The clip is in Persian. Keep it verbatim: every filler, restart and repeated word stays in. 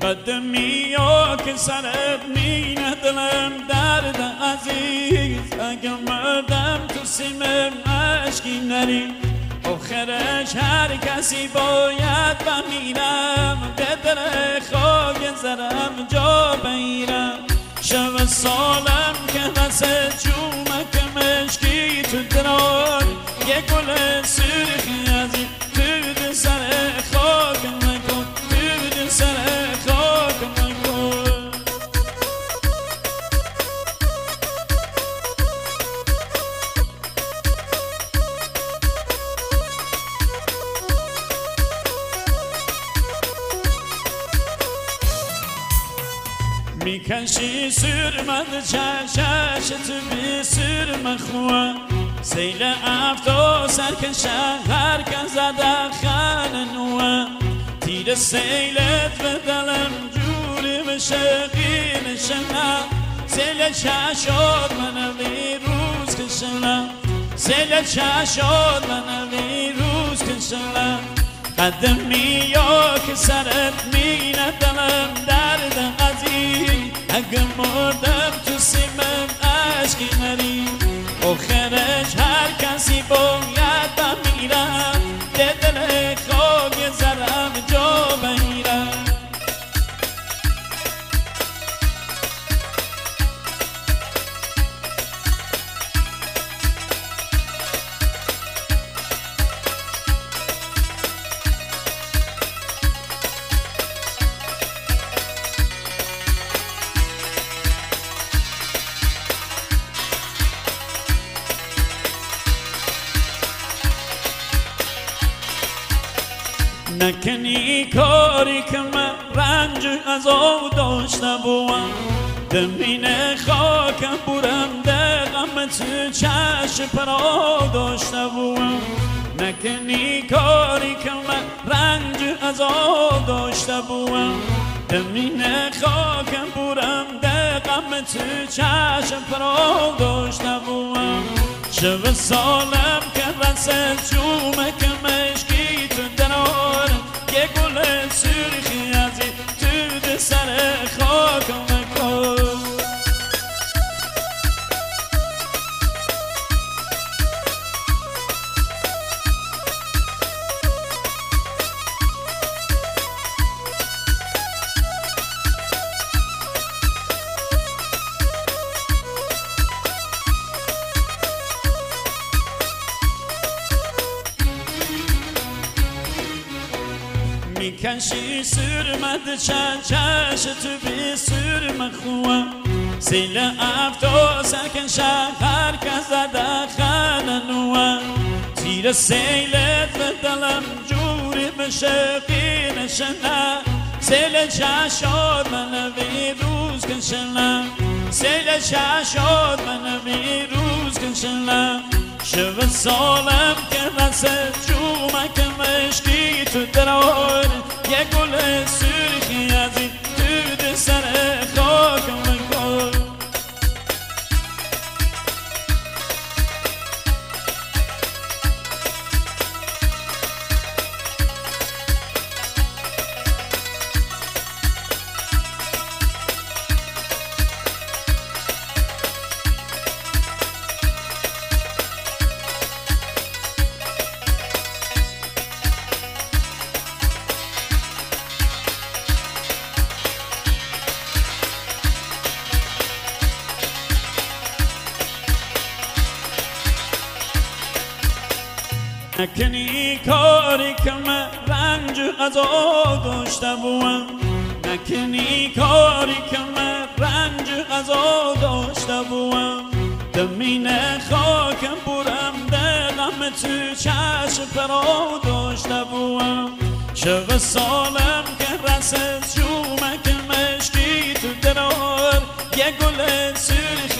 قدمی یا که سرت مینه دلم درد عزیز اگه مردم تو سیم عشقی نری آخرش هر کسی باید بمیرم به دل خاک زرم جا بگیرم شب سالم که واسه چومک مشکی تو درار یه گل سرخی ازی تو دل سر خاک نکن تو دل سر خاک نکن میکشی سرمد چشش تو بی سرم خواه سیل افتا سرکشه هر کن زده خان نوه تیر سیلت به دلم جوری بشه قیل شنه سیل چشاد من ویروز کشنه سیل چشاد من ویروز کشنه قدمی یا که سرت مینه دلم درد عزیز اگه مردم تو سیمم عشقی نری آخرش هر کسی باید بمیرم ده دل خاک زرم جا بگیرم نکنی کاری که من رنج از او داشته بوم دمین خاکم برم ده غم تو چشم پرا داشته بوم نکنی کاری که من رنج از او داشته بوم دمین خاکم برم ده غم تو چشم پرا داشته بوم شب سالم که رسل چومه که مشکی تو درار یه گل سرخی ازی تو ده سر خاکم کن میکشی سرمد چشش تو بی سرم خواه سیل افتا سرکن شهر که زده خاننوه تیر سیلت به دلم جوری بشه قیل شنه سیل چشاد من ویروز کشنه سیل چشاد من ویروز کشنه شب سالم که رسل چومک مشکی تو درار یه گل سرخی ازی تو ده سر خاکم کن نکنی کاری که من رنج از او داشته بوم نکنی کاری که من رنج از او داشته بوم دمین خاکم برم ده غم تو چشم پرا داشته بوم شب سالم که رسل چومک مشکی تو درار یه گل سرخ